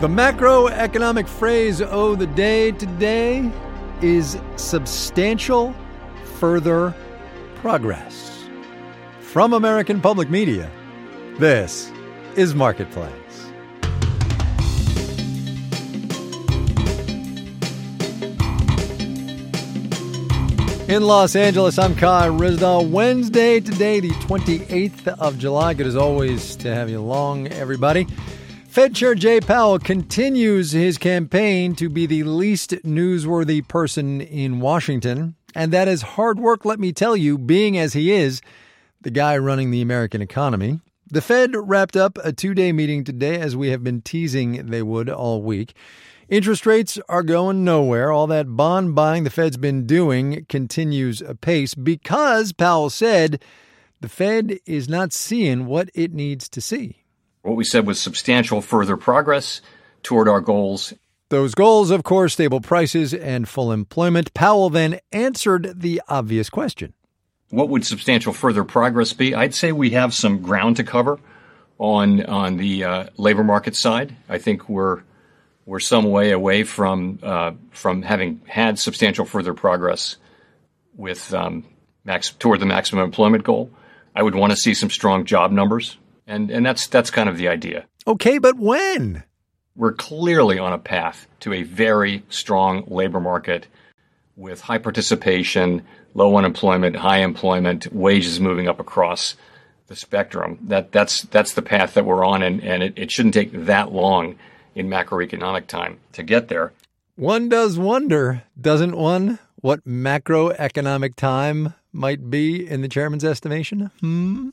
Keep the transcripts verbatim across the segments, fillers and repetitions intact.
The macroeconomic phrase of the day today is substantial further progress. From American Public Media, this is Marketplace. In Los Angeles, I'm Kai Ryssdal. Wednesday today, the twenty-eighth of July. Good as always to have you along, everybody. Fed Chair Jay Powell continues his campaign to be the least newsworthy person in Washington. And that is hard work, let me tell you, being as he is the guy running the American economy. The Fed wrapped up a two-day meeting today, as we have been teasing they would all week. Interest rates are going nowhere. All that bond buying the Fed's been doing continues apace because Powell said the Fed is not seeing what it needs to see. What we said was substantial further progress toward our goals. Those goals, of course, stable prices and full employment. Powell then answered the obvious question. What would substantial further progress be? I'd say we have some ground to cover on on the uh, labor market side. I think we're we're some way away from uh, from having had substantial further progress with um, max toward the maximum employment goal. I would want to see some strong job numbers. And and that's that's kind of the idea. Okay, but when? We're clearly on a path to a very strong labor market with high participation, low unemployment, high employment, wages moving up across the spectrum. That that's that's the path that we're on, and, and it, it shouldn't take that long in macroeconomic time to get there. One does wonder, doesn't one, what macroeconomic time might be in the chairman's estimation? Hmm?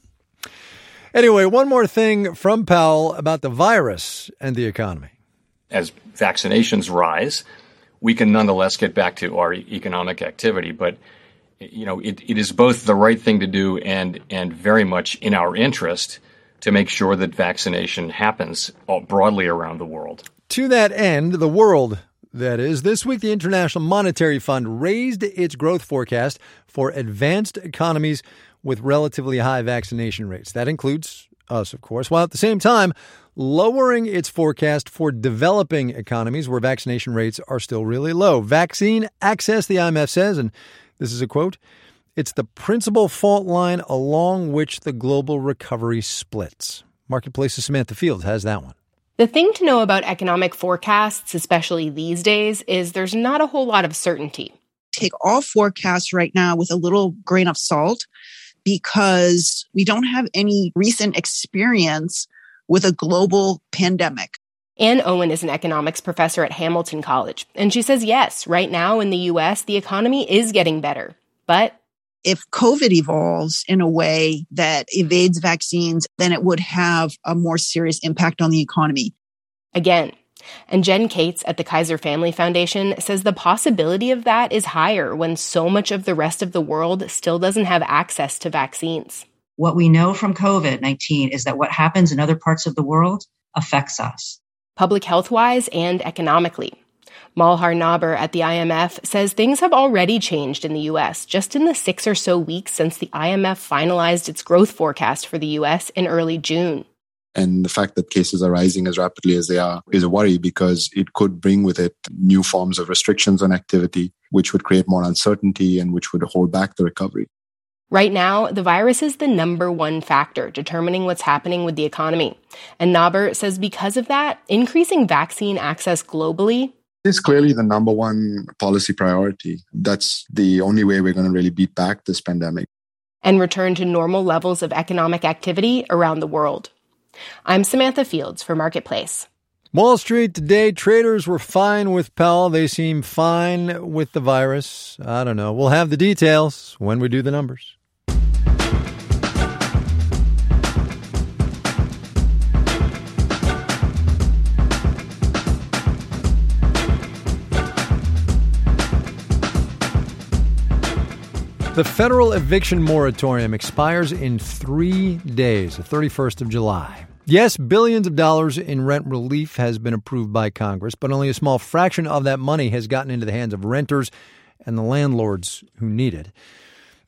Anyway, one more thing from Powell about the virus and the economy. As vaccinations rise, we can nonetheless get back to our economic activity. But, you know, it, it is both the right thing to do and and very much in our interest to make sure that vaccination happens broadly around the world. To that end, the world, that is, this week the International Monetary Fund raised its growth forecast for advanced economies with relatively high vaccination rates. That includes us, of course, while at the same time lowering its forecast for developing economies where vaccination rates are still really low. Vaccine access, the I M F says, and this is a quote, "It's the principal fault line along which the global recovery splits." Marketplace's Samantha Fields has that one. The thing to know about economic forecasts, especially these days, is there's not a whole lot of certainty. Take all forecasts right now with a little grain of salt, because we don't have any recent experience with a global pandemic. Ann Owen is an economics professor at Hamilton College, and she says, yes, right now in the U S, the economy is getting better. But if COVID evolves in a way that evades vaccines, then it would have a more serious impact on the economy. Again, and Jen Cates at the Kaiser Family Foundation says the possibility of that is higher when so much of the rest of the world still doesn't have access to vaccines. What we know from COVID nineteen is that what happens in other parts of the world affects us. Public health-wise and economically. Malhar Naber at the I M F says things have already changed in the U S just in the six or so weeks since the I M F finalized its growth forecast for the U S in early June. And the fact that cases are rising as rapidly as they are is a worry because it could bring with it new forms of restrictions on activity, which would create more uncertainty and which would hold back the recovery. Right now, the virus is the number one factor determining what's happening with the economy. And Naber says because of that, increasing vaccine access globally is clearly the number one policy priority. That's the only way we're going to really beat back this pandemic. And return to normal levels of economic activity around the world. I'm Samantha Fields for Marketplace. Wall Street today, traders were fine with Powell. They seem fine with the virus. I don't know. We'll have the details when we do the numbers. The federal eviction moratorium expires in three days, the thirty-first of July. Yes, billions of dollars in rent relief has been approved by Congress, but only a small fraction of that money has gotten into the hands of renters and the landlords who need it.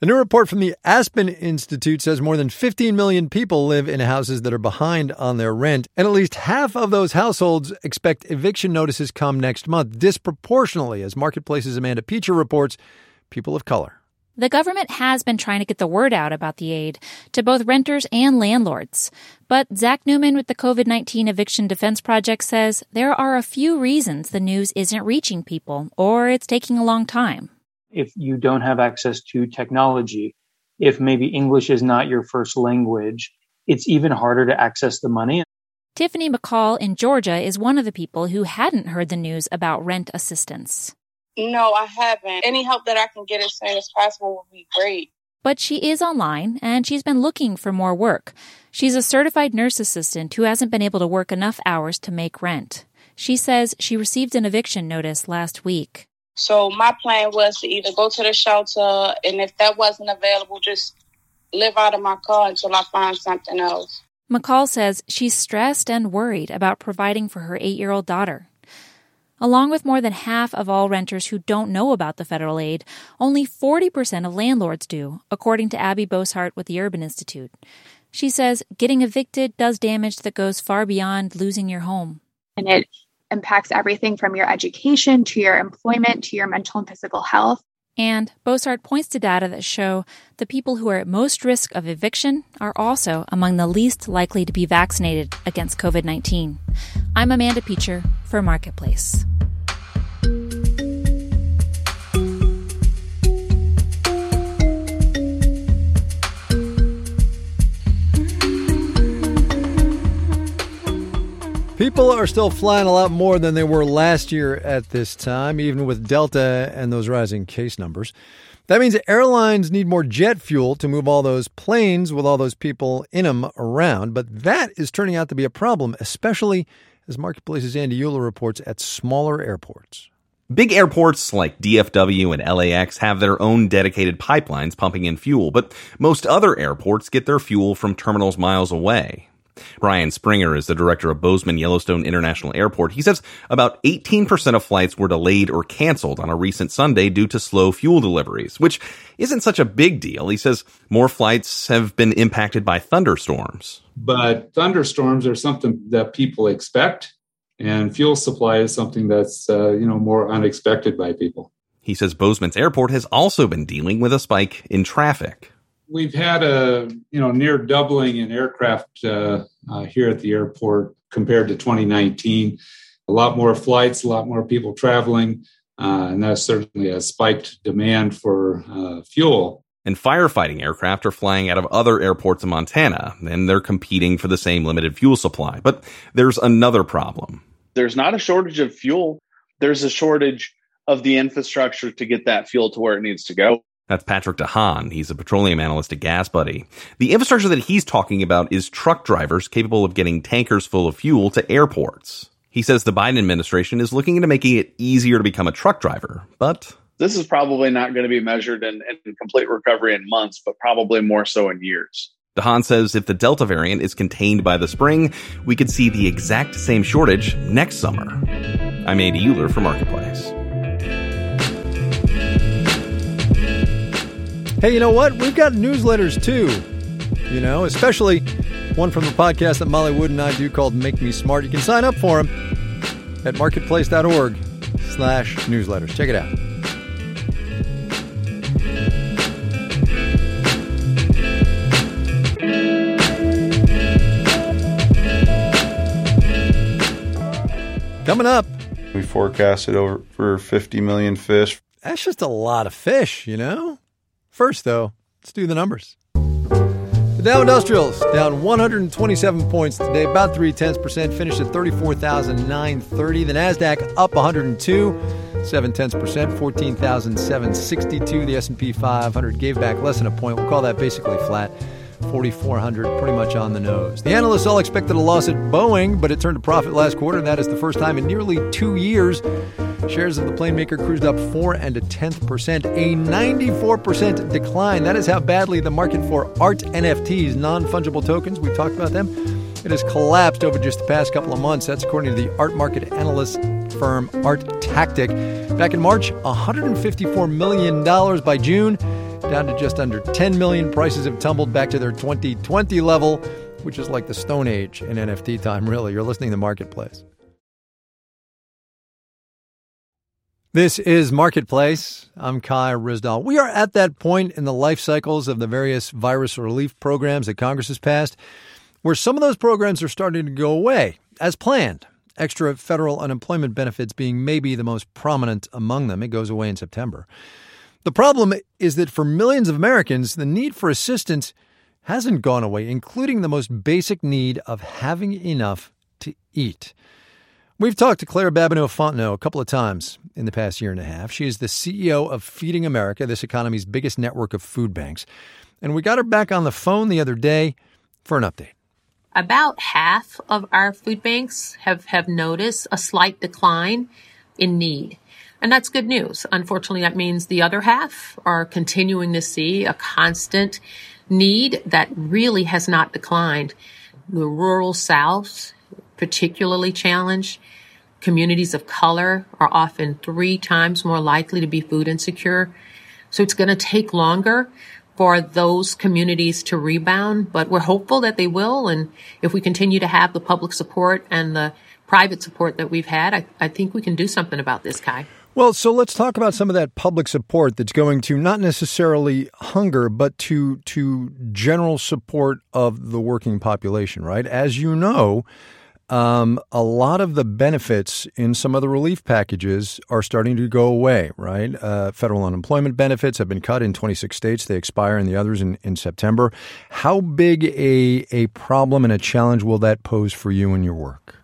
A new report from the Aspen Institute says more than fifteen million people live in houses that are behind on their rent, and at least half of those households expect eviction notices come next month, disproportionately, as Marketplace's Amanda Peacher reports, people of color. The government has been trying to get the word out about the aid to both renters and landlords. But Zach Newman with the COVID nineteen Eviction Defense Project says there are a few reasons the news isn't reaching people, or it's taking a long time. If you don't have access to technology, if maybe English is not your first language, it's even harder to access the money. Tiffany McCall in Georgia is one of the people who hadn't heard the news about rent assistance. No, I haven't. Any help that I can get as soon as possible would be great. But she is online, and she's been looking for more work. She's a certified nurse assistant who hasn't been able to work enough hours to make rent. She says she received an eviction notice last week. So my plan was to either go to the shelter, and if that wasn't available, just live out of my car until I find something else. McCall says she's stressed and worried about providing for her eight-year-old daughter. Along with more than half of all renters who don't know about the federal aid, only forty percent of landlords do, according to Abby Boshart with the Urban Institute. She says getting evicted does damage that goes far beyond losing your home. And it impacts everything from your education to your employment to your mental and physical health. And Boshart points to data that show the people who are at most risk of eviction are also among the least likely to be vaccinated against COVID nineteen. I'm Amanda Peacher for Marketplace. People are still flying a lot more than they were last year at this time, even with Delta and those rising case numbers. That means airlines need more jet fuel to move all those planes with all those people in them around. But that is turning out to be a problem, especially as Marketplace's Andy Euler reports at smaller airports. Big airports like D F W and L A X have their own dedicated pipelines pumping in fuel, but most other airports get their fuel from terminals miles away. Brian Springer is the director of Bozeman Yellowstone International Airport. He says about eighteen percent of flights were delayed or canceled on a recent Sunday due to slow fuel deliveries, which isn't such a big deal. He says more flights have been impacted by thunderstorms. But thunderstorms are something that people expect, and fuel supply is something that's, uh, you know, more unexpected by people. He says Bozeman's airport has also been dealing with a spike in traffic. We've had a, you know, near doubling in aircraft uh, uh, here at the airport compared to twenty nineteen. A lot more flights, a lot more people traveling, uh, and that certainly has spiked demand for uh, fuel. And firefighting aircraft are flying out of other airports in Montana, and they're competing for the same limited fuel supply. But there's another problem. There's not a shortage of fuel. There's a shortage of the infrastructure to get that fuel to where it needs to go. That's Patrick DeHaan. He's a petroleum analyst at GasBuddy. The infrastructure that he's talking about is truck drivers capable of getting tankers full of fuel to airports. He says the Biden administration is looking into making it easier to become a truck driver, but this is probably not going to be measured in, in complete recovery in months, but probably more so in years. DeHaan says if the Delta variant is contained by the spring, we could see the exact same shortage next summer. I'm Andy Euler for Marketplace. Hey, you know what? We've got newsletters too, you know, especially one from the podcast that Molly Wood and I do called Make Me Smart. You can sign up for them at marketplace.org slash newsletters. Check it out. Coming up, we forecasted over fifty million fish. That's just a lot of fish, you know? First, though, let's do the numbers. The Dow Industrials down one hundred twenty-seven points today, about three-tenths percent, finished at thirty-four thousand nine hundred thirty. The NASDAQ up one hundred two, seven-tenths percent, fourteen thousand seven hundred sixty-two. The S and P five hundred gave back less than a point. We'll call that basically flat. forty-four hundred, pretty much on the nose. The analysts all expected a loss at Boeing, but it turned a profit last quarter. That is the first time in nearly two years. Shares of the plane maker cruised up four and a tenth percent, a ninety-four percent decline. That is how badly the market for art N F Ts, non-fungible tokens, we've talked about them, it has collapsed over just the past couple of months. That's according to the art market analyst firm Art Tactic. Back in March, one hundred fifty-four million dollars. By June, down to just under ten million. Prices have tumbled back to their twenty twenty level, which is like the Stone Age in N F T time, really. You're listening to Marketplace. This is Marketplace. I'm Kai Ryssdal. We are at that point in the life cycles of the various virus relief programs that Congress has passed where some of those programs are starting to go away as planned. Extra federal unemployment benefits being maybe the most prominent among them. It goes away in September. The problem is that for millions of Americans, the need for assistance hasn't gone away, including the most basic need of having enough to eat. We've talked to Claire Babineaux-Fontenot a couple of times in the past year and a half. She is the C E O of Feeding America, this economy's biggest network of food banks. And we got her back on the phone the other day for an update. About half of our food banks have, have noticed a slight decline in need. And that's good news. Unfortunately, that means the other half are continuing to see a constant need that really has not declined. The rural South, particularly challenged. Communities of color are often three times more likely to be food insecure. So it's going to take longer for those communities to rebound, but we're hopeful that they will. And if we continue to have the public support and the private support that we've had, I, I think we can do something about this, Kai. Well, so let's talk about some of that public support that's going to not necessarily hunger, but to to general support of the working population, right? As you know, Um, a lot of the benefits in some of the relief packages are starting to go away, right? Uh, federal unemployment benefits have been cut in twenty-six states. They expire in the others in, in September. How big a, a problem and a challenge will that pose for you in your work?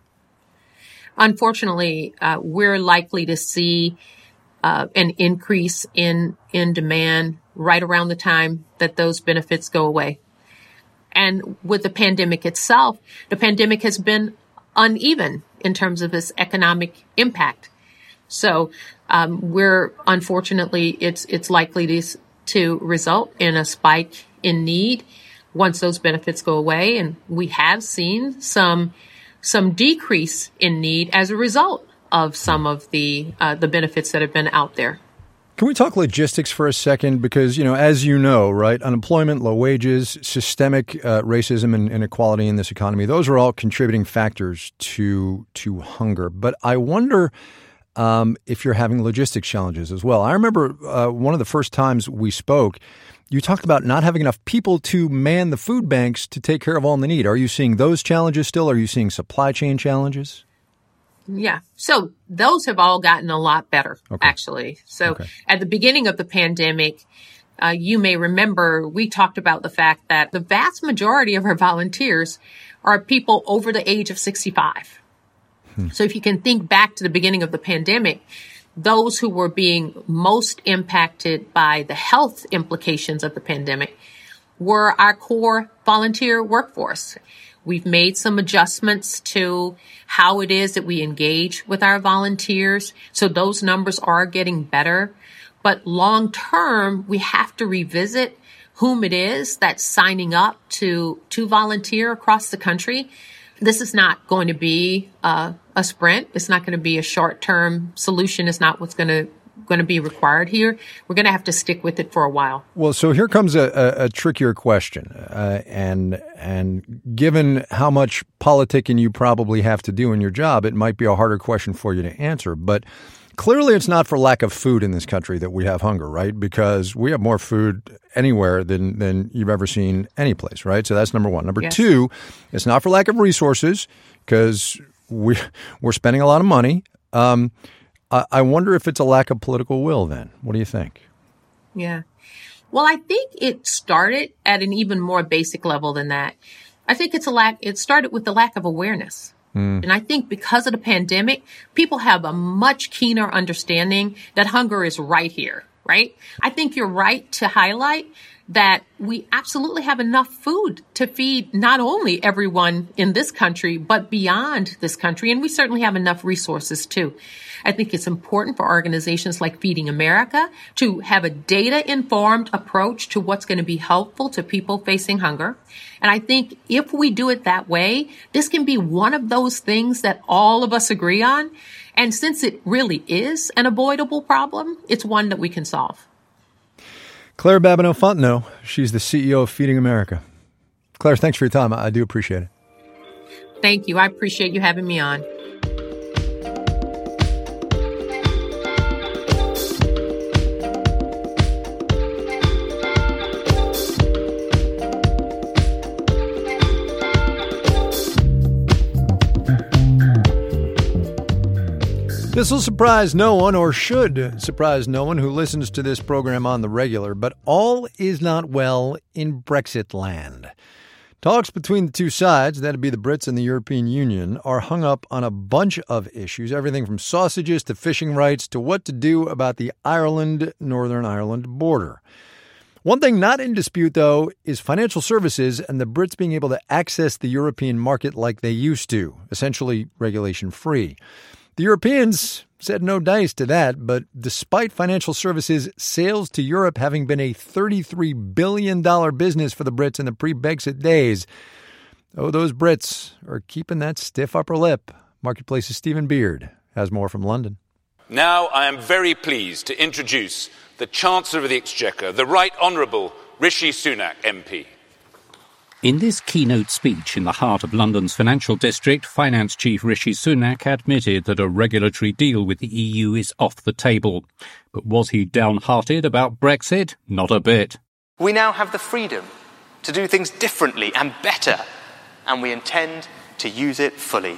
Unfortunately, uh, we're likely to see uh, an increase in, in demand right around the time that those benefits go away. And with the pandemic itself, the pandemic has been uneven in terms of its economic impact. So um, we're unfortunately, it's it's likely to, to result in a spike in need once those benefits go away. And we have seen some some decrease in need as a result of some of the uh, the benefits that have been out there. Can we talk logistics for a second? Because, you know, as you know, right, unemployment, low wages, systemic uh, racism and inequality in this economy, those are all contributing factors to to hunger. But I wonder um, if you're having logistics challenges as well. I remember uh, one of the first times we spoke, you talked about not having enough people to man the food banks to take care of all the need. Are you seeing those challenges still? Are you seeing supply chain challenges? Yeah. So those have all gotten a lot better, okay. actually. So okay. At the beginning of the pandemic, uh, you may remember we talked about the fact that the vast majority of our volunteers are people over the age of sixty-five. Hmm. So if you can think back to the beginning of the pandemic, those who were being most impacted by the health implications of the pandemic were our core volunteer workforce. We've made some adjustments to how it is that we engage with our volunteers. So those numbers are getting better. But long term, we have to revisit whom it is that's signing up to, to volunteer across the country. This is not going to be uh, a sprint. It's not going to be a short term solution. It's not what's going to going to be required here. We're going to have to stick with it for a while. Well, so here comes a, a, a trickier question. Uh, and and given how much politicking you probably have to do in your job, it might be a harder question for you to answer. But clearly it's not for lack of food in this country that we have hunger, right? Because we have more food anywhere than, than you've ever seen any place, right? So that's number one. Number yes. two, it's not for lack of resources because we, we're spending a lot of money. Um I wonder if it's a lack of political will then. What do you think? Yeah. Well, I think it started at an even more basic level than that. I think it's a lack, it started with the lack of awareness. Mm. And I think because of the pandemic, people have a much keener understanding that hunger is right here, right? I think you're right to highlight that we absolutely have enough food to feed not only everyone in this country, but beyond this country. And we certainly have enough resources too. I think it's important for organizations like Feeding America to have a data-informed approach to what's going to be helpful to people facing hunger. And I think if we do it that way, this can be one of those things that all of us agree on. And since it really is an avoidable problem, it's one that we can solve. Claire Babineaux-Fontenot, she's the C E O of Feeding America. Claire, thanks for your time. I do appreciate it. Thank you. I appreciate you having me on. This will surprise no one, or should surprise no one who listens to this program on the regular, but all is not well in Brexit land. Talks between the two sides, that'd be the Brits and the European Union, are hung up on a bunch of issues, everything from sausages to fishing rights to what to do about the Ireland-Northern Ireland border. One thing not in dispute, though, is financial services and the Brits being able to access the European market like they used to, essentially regulation-free. The Europeans said no dice to that, but despite financial services sales to Europe having been a thirty-three billion dollars business for the Brits in the pre-Brexit days, oh, those Brits are keeping that stiff upper lip. Marketplace's Stephen Beard has more from London. Now I am very pleased to introduce the Chancellor of the Exchequer, the Right Honourable Rishi Sunak M P. In this keynote speech in the heart of London's financial district, Finance Chief Rishi Sunak admitted that a regulatory deal with the E U is off the table. But was he downhearted about Brexit? Not a bit. We now have the freedom to do things differently and better, and we intend to use it fully.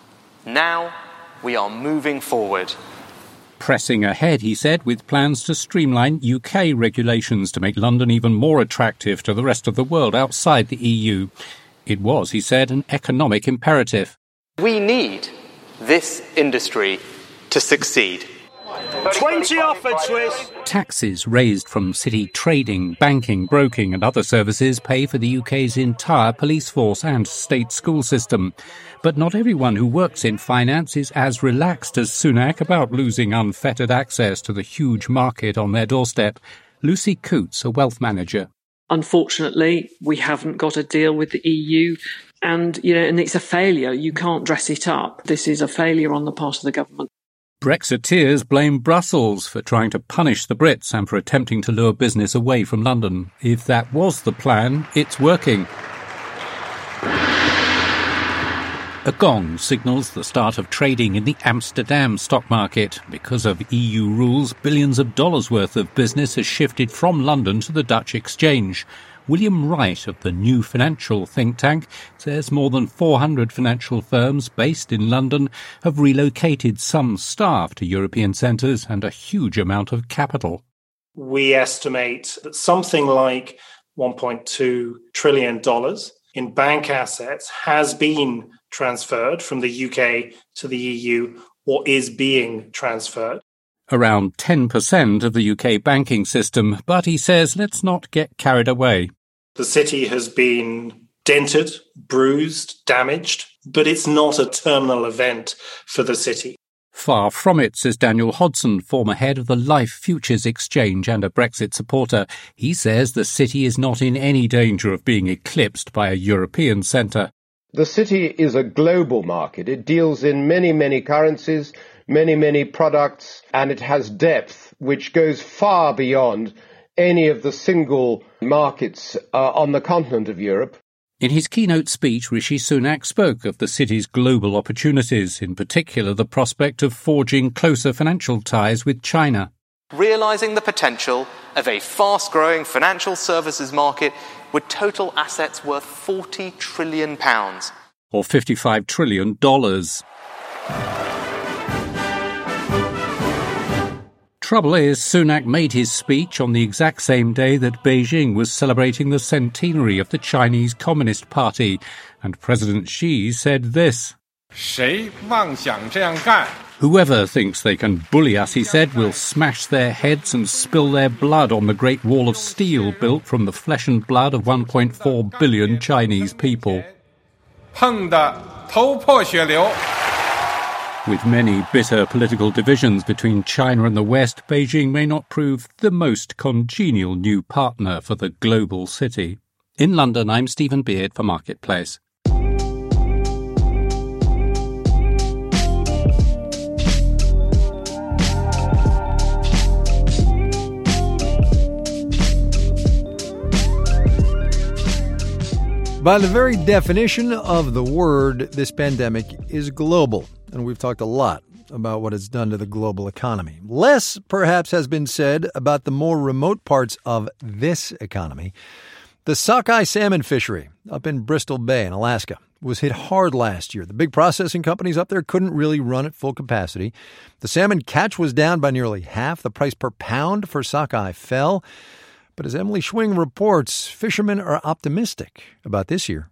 Now we are moving forward. Pressing ahead, he said, with plans to streamline U K regulations to make London even more attractive to the rest of the world outside the E U. It was, he said, an economic imperative. We need this industry to succeed. twenty offered, Swiss. Taxes raised from city trading, banking, broking and other services pay for the U K's entire police force and state school system. But not everyone who works in finance is as relaxed as Sunak about losing unfettered access to the huge market on their doorstep. Lucy Coots, a wealth manager. Unfortunately, we haven't got a deal with the E U, and you know, and it's a failure. You can't dress it up. This is a failure on the part of the government. Brexiteers blame Brussels for trying to punish the Brits and for attempting to lure business away from London. If that was the plan, it's working. A gong signals the start of trading in the Amsterdam stock market. Because of E U rules, billions of dollars worth of business has shifted from London to the Dutch exchange. William Wright of the New Financial think tank says more than four hundred financial firms based in London have relocated some staff to European centres and a huge amount of capital. We estimate that something like one point two trillion dollars in bank assets has been transferred from the U K to the E U or is being transferred. Around ten percent of the U K banking system, but he says let's not get carried away. The city has been dented, bruised, damaged, but it's not a terminal event for the city. Far from it, says Daniel Hodson, former head of the Life Futures Exchange and a Brexit supporter. He says the city is not in any danger of being eclipsed by a European centre. The city is a global market. It deals in many, many currencies, many, many products, and it has depth which goes far beyond any of the single markets uh, on the continent of Europe. In his keynote speech, Rishi Sunak spoke of the city's global opportunities, in particular the prospect of forging closer financial ties with China. Realising the potential of a fast-growing financial services market with total assets worth forty trillion pounds. Or fifty-five trillion dollars. Trouble is, Sunak made his speech on the exact same day that Beijing was celebrating the centenary of the Chinese Communist Party, and President Xi said this. Whoever thinks they can bully us, he said, will smash their heads and spill their blood on the Great Wall of Steel built from the flesh and blood of one point four billion Chinese people. With many bitter political divisions between China and the West, Beijing may not prove the most congenial new partner for the global city. In London, I'm Stephen Beard for Marketplace. By the very definition of the word, this pandemic is global, and we've talked a lot about what it's done to the global economy. Less, perhaps, has been said about the more remote parts of this economy. The sockeye salmon fishery up in Bristol Bay in Alaska was hit hard last year. The big processing companies up there couldn't really run at full capacity. The salmon catch was down by nearly half. The price per pound for sockeye fell. But as Emily Schwing reports, fishermen are optimistic about this year.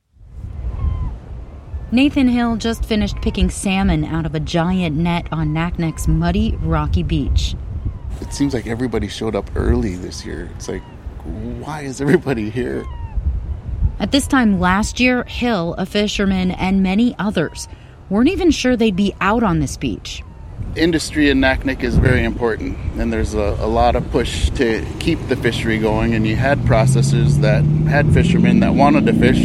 Nathan Hill just finished picking salmon out of a giant net on Naknek's muddy, rocky beach. It seems like everybody showed up early this year. It's like, why is everybody here? At this time last year, Hill, a fisherman, and many others weren't even sure they'd be out on this beach. Industry in Naknek is very important, and there's a, a lot of push to keep the fishery going, and you had processors that had fishermen that wanted to fish,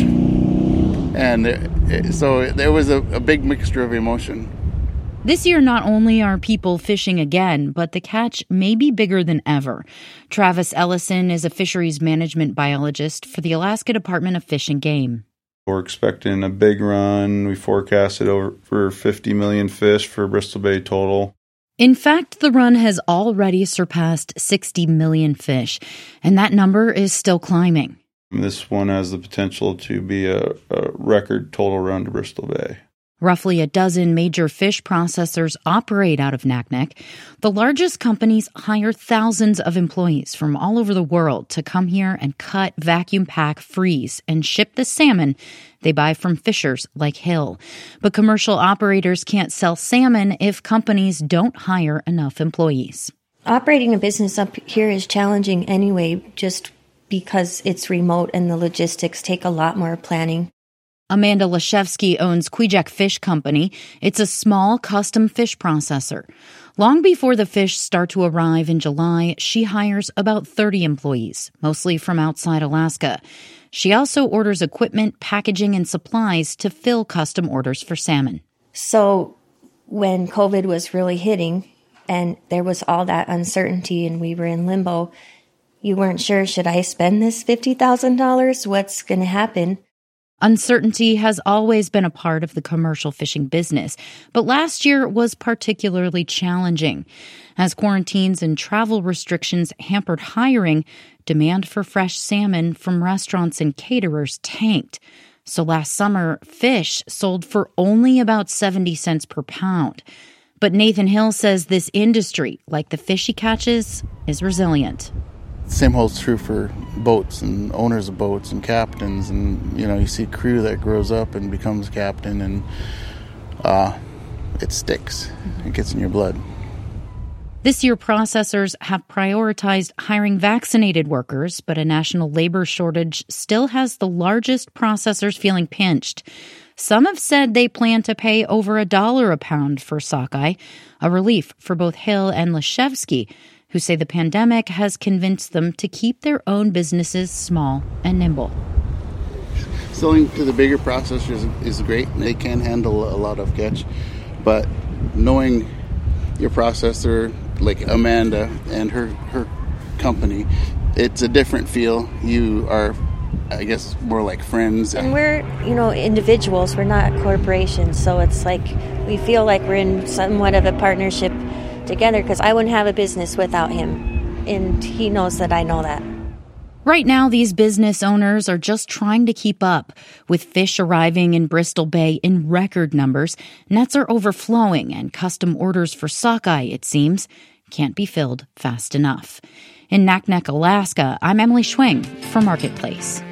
and it, it, so there was a, a big mixture of emotion. This year, not only are people fishing again, but the catch may be bigger than ever. Travis Ellison is a fisheries management biologist for the Alaska Department of Fish and Game. We're expecting a big run. We forecasted over fifty million fish for Bristol Bay total. In fact, the run has already surpassed sixty million fish, and that number is still climbing. This one has the potential to be a, a record total run to Bristol Bay. Roughly a dozen major fish processors operate out of Naknek. The largest companies hire thousands of employees from all over the world to come here and cut, vacuum pack, freeze, and ship the salmon they buy from fishers like Hill. But commercial operators can't sell salmon if companies don't hire enough employees. Operating a business up here is challenging anyway, just because it's remote and the logistics take a lot more planning. Amanda Leshevsky owns Kwijak Fish Company. It's a small custom fish processor. Long before the fish start to arrive in July, she hires about thirty employees, mostly from outside Alaska. She also orders equipment, packaging, and supplies to fill custom orders for salmon. So when COVID was really hitting and there was all that uncertainty and we were in limbo, you weren't sure, should I spend this fifty thousand dollars? What's going to happen? Uncertainty has always been a part of the commercial fishing business, but last year was particularly challenging. As quarantines and travel restrictions hampered hiring, demand for fresh salmon from restaurants and caterers tanked. So last summer, fish sold for only about seventy cents per pound. But Nathan Hill says this industry, like the fish he catches, is resilient. Same holds true for boats and owners of boats and captains, and you know, you see crew that grows up and becomes captain, and uh, it sticks. It gets in your blood. This year, processors have prioritized hiring vaccinated workers, but a national labor shortage still has the largest processors feeling pinched. Some have said they plan to pay over a dollar a pound for sockeye, a relief for both Hill and Leshevsky, who say the pandemic has convinced them to keep their own businesses small and nimble. Selling to the bigger processors is great. They can handle a lot of catch. But knowing your processor, like Amanda and her, her company, it's a different feel. You are, I guess, more like friends. And we're, you know, individuals. We're not corporations. So it's like we feel like we're in somewhat of a partnership together, because I wouldn't have a business without him, and he knows that I know that. Right now, these business owners are just trying to keep up. With fish arriving in Bristol Bay in record numbers, nets are overflowing, and custom orders for sockeye, it seems, can't be filled fast enough. In Naknek, Alaska, I'm Emily Schwing for Marketplace.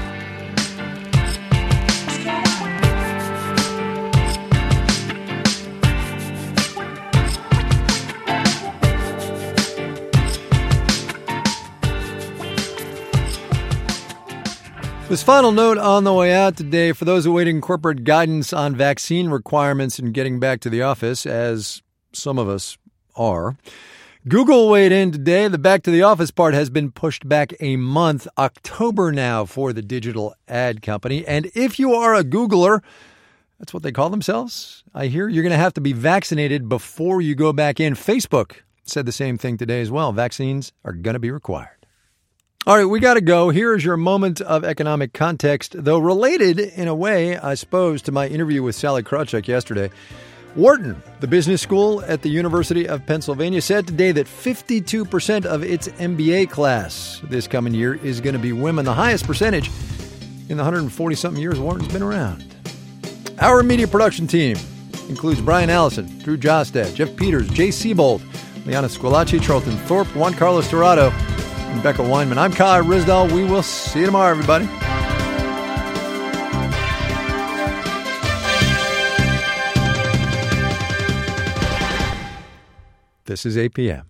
This final note on the way out today for those awaiting corporate guidance on vaccine requirements and getting back to the office, as some of us are. Google weighed in today. The back to the office part has been pushed back a month, October now, for the digital ad company. And if you are a Googler, that's what they call themselves, I hear, you're going to have to be vaccinated before you go back in. Facebook said the same thing today as well. Vaccines are going to be required. All right, we got to go. Here is your moment of economic context, though related in a way, I suppose, to my interview with Sally Krawcheck yesterday. Wharton, the business school at the University of Pennsylvania, said today that fifty-two percent of its M B A class this coming year is going to be women, the highest percentage in the one hundred forty-something years Wharton's been around. Our media production team includes Brian Allison, Drew Jostad, Jeff Peters, Jay Siebold, Liana Squillaci, Charlton Thorpe, Juan Carlos Dorado, and Becca Weinman. I'm Kai Ryssdal. We will see you tomorrow, everybody. This is A P M.